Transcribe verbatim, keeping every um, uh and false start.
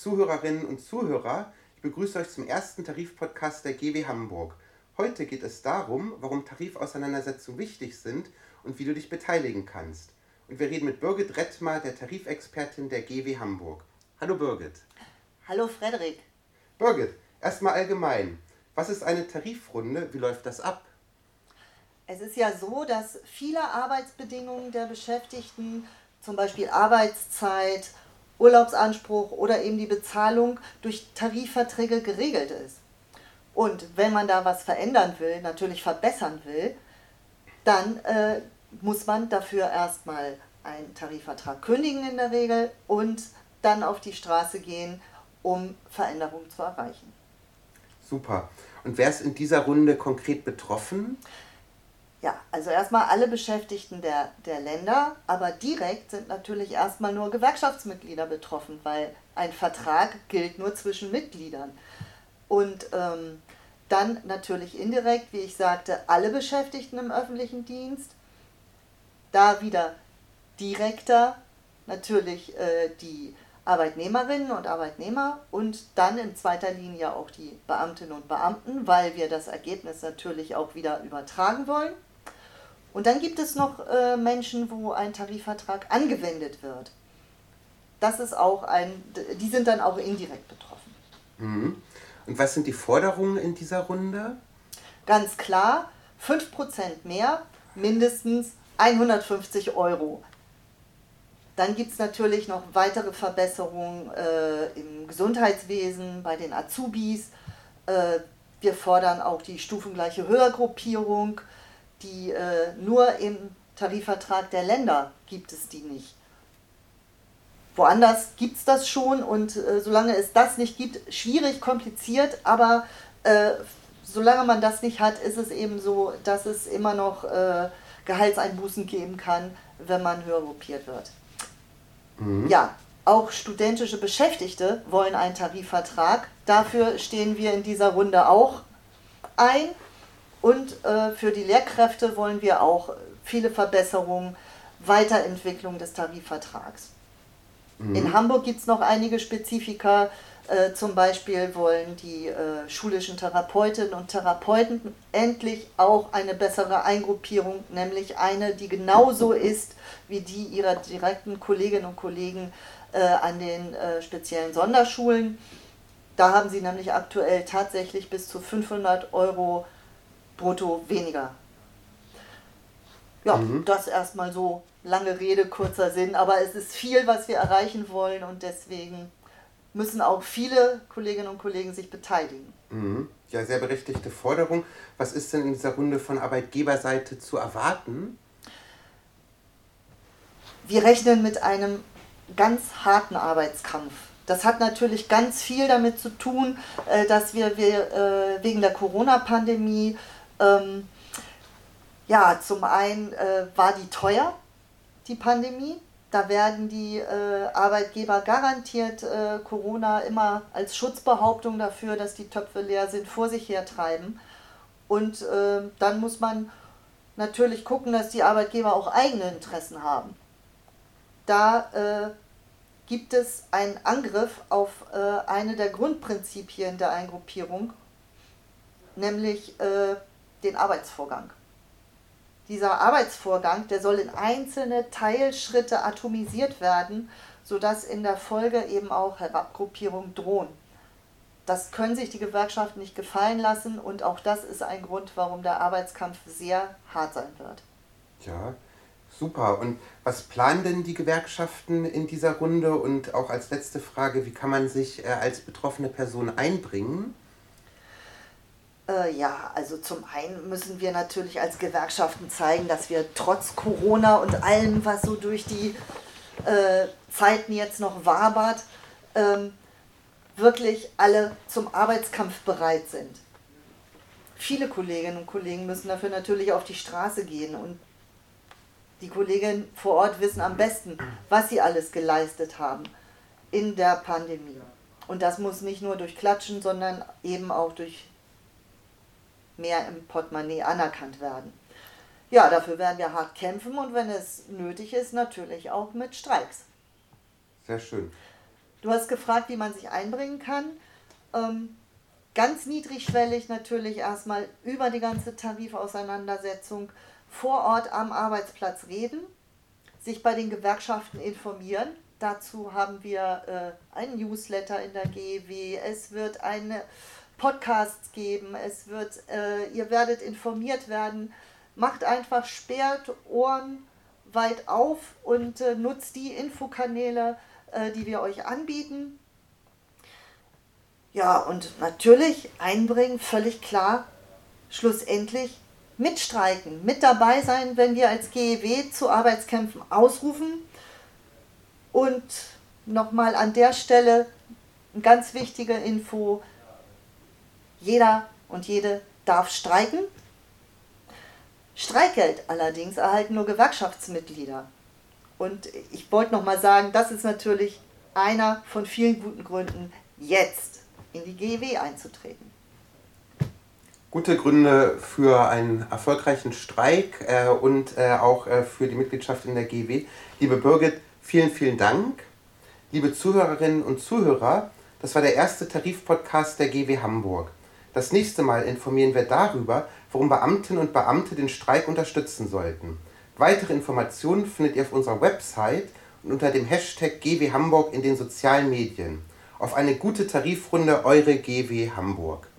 Zuhörerinnen und Zuhörer, ich begrüße euch zum ersten Tarifpodcast der G W Hamburg. Heute geht es darum, warum Tarifauseinandersetzungen wichtig sind und wie du dich beteiligen kannst. Und wir reden mit Birgit Rettmar, der Tarifexpertin der G W Hamburg. Hallo Birgit. Hallo Frederik. Birgit, erstmal allgemein. Was ist eine Tarifrunde? Wie läuft das ab? Es ist ja so, dass viele Arbeitsbedingungen der Beschäftigten, zum Beispiel Arbeitszeit, Urlaubsanspruch oder eben die Bezahlung durch Tarifverträge geregelt ist. Und wenn man da was verändern will, natürlich verbessern will, dann äh, muss man dafür erstmal einen Tarifvertrag kündigen in der Regel und dann auf die Straße gehen, um Veränderungen zu erreichen. Super. Und wer ist in dieser Runde konkret betroffen? Ja, also erstmal alle Beschäftigten der, der Länder, aber direkt sind natürlich erstmal nur Gewerkschaftsmitglieder betroffen, weil ein Vertrag gilt nur zwischen Mitgliedern. Und ähm, dann natürlich indirekt, wie ich sagte, alle Beschäftigten im öffentlichen Dienst. Da wieder direkter natürlich äh, die Arbeitnehmerinnen und Arbeitnehmer und dann in zweiter Linie auch die Beamtinnen und Beamten, weil wir das Ergebnis natürlich auch wieder übertragen wollen. Und dann gibt es noch äh, Menschen, wo ein Tarifvertrag angewendet wird. Das ist auch ein, die sind dann auch indirekt betroffen. Mhm. Und was sind die Forderungen in dieser Runde? Ganz klar, fünf Prozent mehr, mindestens hundertfünfzig Euro. Dann gibt es natürlich noch weitere Verbesserungen äh, im Gesundheitswesen, bei den Azubis. Äh, wir fordern auch die stufengleiche Höhergruppierung. Die äh, nur im Tarifvertrag der Länder gibt es die nicht. Woanders gibt es das schon und äh, solange es das nicht gibt, schwierig, kompliziert, aber äh, solange man das nicht hat, ist es eben so, dass es immer noch äh, Gehaltseinbußen geben kann, wenn man höher gruppiert wird. Mhm. Ja, auch studentische Beschäftigte wollen einen Tarifvertrag. Dafür stehen wir in dieser Runde auch ein. Und äh, für die Lehrkräfte wollen wir auch viele Verbesserungen, Weiterentwicklung des Tarifvertrags. Mhm. In Hamburg gibt es noch einige Spezifika, äh, zum Beispiel wollen die äh, schulischen Therapeutinnen und Therapeuten endlich auch eine bessere Eingruppierung, nämlich eine, die genauso ist wie die ihrer direkten Kolleginnen und Kollegen äh, an den äh, speziellen Sonderschulen. Da haben sie nämlich aktuell tatsächlich bis zu fünfhundert Euro brutto weniger. Ja, mhm. Das erstmal so lange Rede, kurzer Sinn, aber es ist viel, was wir erreichen wollen und deswegen müssen auch viele Kolleginnen und Kollegen sich beteiligen. Mhm. Ja, sehr berechtigte Forderung. Was ist denn in dieser Runde von Arbeitgeberseite zu erwarten? Wir rechnen mit einem ganz harten Arbeitskampf. Das hat natürlich ganz viel damit zu tun, dass wir, wir wegen der Corona-Pandemie Ähm, ja, zum einen äh, war die teuer, die Pandemie. Da werden die äh, Arbeitgeber garantiert äh, Corona immer als Schutzbehauptung dafür, dass die Töpfe leer sind, vor sich hertreiben. Und äh, dann muss man natürlich gucken, dass die Arbeitgeber auch eigene Interessen haben. Da äh, gibt es einen Angriff auf äh, eine der Grundprinzipien der Eingruppierung, nämlich äh, den Arbeitsvorgang. Dieser Arbeitsvorgang, der soll in einzelne Teilschritte atomisiert werden, sodass in der Folge eben auch Herabgruppierungen drohen. Das können sich die Gewerkschaften nicht gefallen lassen und auch das ist ein Grund, warum der Arbeitskampf sehr hart sein wird. Ja, super. Und was planen denn die Gewerkschaften in dieser Runde? Und auch als letzte Frage, wie kann man sich äh, als betroffene Person einbringen? Äh, ja, also zum einen müssen wir natürlich als Gewerkschaften zeigen, dass wir trotz Corona und allem, was so durch die äh, Zeiten jetzt noch wabert, ähm, wirklich alle zum Arbeitskampf bereit sind. Viele Kolleginnen und Kollegen müssen dafür natürlich auf die Straße gehen und die Kolleginnen vor Ort wissen am besten, was sie alles geleistet haben in der Pandemie. Und das muss nicht nur durch Klatschen, sondern eben auch durch mehr im Portemonnaie anerkannt werden. Ja, dafür werden wir hart kämpfen und wenn es nötig ist, natürlich auch mit Streiks. Sehr schön. Du hast gefragt, wie man sich einbringen kann. Ähm, ganz niedrigschwellig natürlich erstmal über die ganze Tarifauseinandersetzung vor Ort am Arbeitsplatz reden, sich bei den Gewerkschaften informieren. Dazu haben wir äh, einen Newsletter in der G E W, es wird eine Podcasts geben, es wird, äh, ihr werdet informiert werden. Macht einfach, sperrt Ohren weit auf und äh, nutzt die Infokanäle, äh, die wir euch anbieten. Ja, und natürlich einbringen, völlig klar, schlussendlich mitstreiken, mit dabei sein, wenn wir als G E W zu Arbeitskämpfen ausrufen. Und nochmal an der Stelle eine ganz wichtige Info, jeder und jede darf streiken. Streikgeld allerdings erhalten nur Gewerkschaftsmitglieder. Und ich wollte nochmal sagen, das ist natürlich einer von vielen guten Gründen, jetzt in die G E W einzutreten. Gute Gründe für einen erfolgreichen Streik äh, und äh, auch äh, für die Mitgliedschaft in der G E W. Liebe Birgit, vielen, vielen Dank. Liebe Zuhörerinnen und Zuhörer, das war der erste Tarifpodcast der G E W Hamburg. Das nächste Mal informieren wir darüber, warum Beamtinnen und Beamte den Streik unterstützen sollten. Weitere Informationen findet ihr auf unserer Website und unter dem Hashtag G E W Hamburg in den sozialen Medien. Auf eine gute Tarifrunde, eure G E W Hamburg.